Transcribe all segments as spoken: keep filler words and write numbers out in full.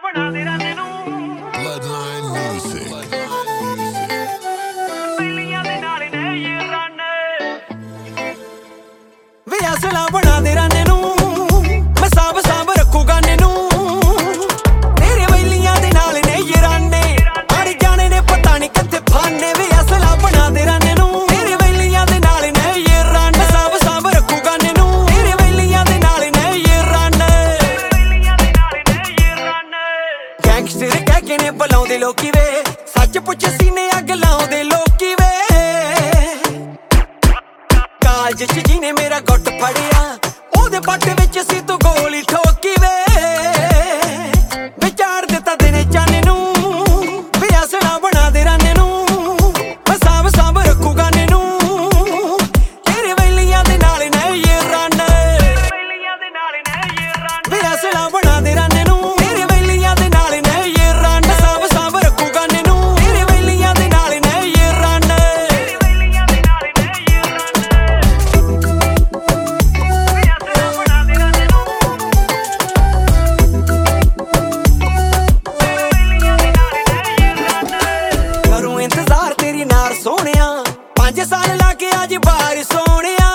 Bloodline music. वे असला बना दे राने नू मैं साब साब रखू गाने नू तेरे वैलियां दे नाल ने ये राने अड़ जाने ने पता नहीं कित्थे फाने वे असला बना दे राने नू तेरे वैलियां दे नाल ने ये राने साब साब रखू गाने नू तेरे वैलियां दे नाल ने ये राने गैंगस्टर कह के ने बुलाउंदे लोकी वे सच पुछ सीने अग लाउंदे लोकी वे कालज च जिने मेरा गुट फड़िया ओदे पट विच सी तू गोली ठोकी वे विचार दिता दिने चाने नू वे असला बना दे राने नू मैं साब साब रखू गाने नू तेरे वैलियां दे नाल ने ये राने वे असला बना दे राने नू तेरे वैलियां दे नाल ने ये राने साब साब रखू गाने नू तेरे वैलियां दे नाल ने ये राने इंतजार तेरी नार सोनिया पांच साल लाके आज बाहर सोनिया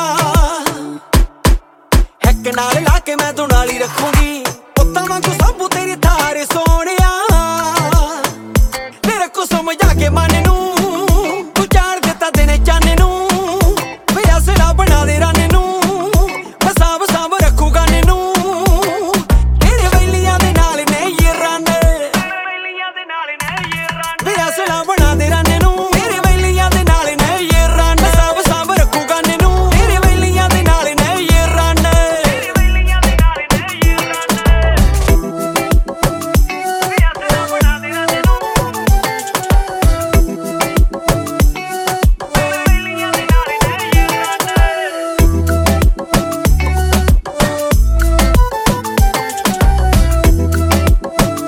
हैक नाल लाके मैं तू नाली रखूंगी उत्ता वांगू सबू तेरी थार सोनिया तेरे को समझा के मन नू तू चार देता देने चाने नू वे असला बना दे राने नू मैं साब साब रखू गाने नू तेरे वैलियां दे नाल ने ये राने वे असला बना दे राने नू तेरे वैलियां दे नाल ने ये राने साब साब रखू गाने नू तेरे वैलियां दे नाल ने ये राने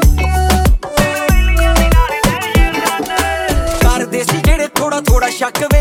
कर देसी जेड़े थोड़ा थोड़ा शक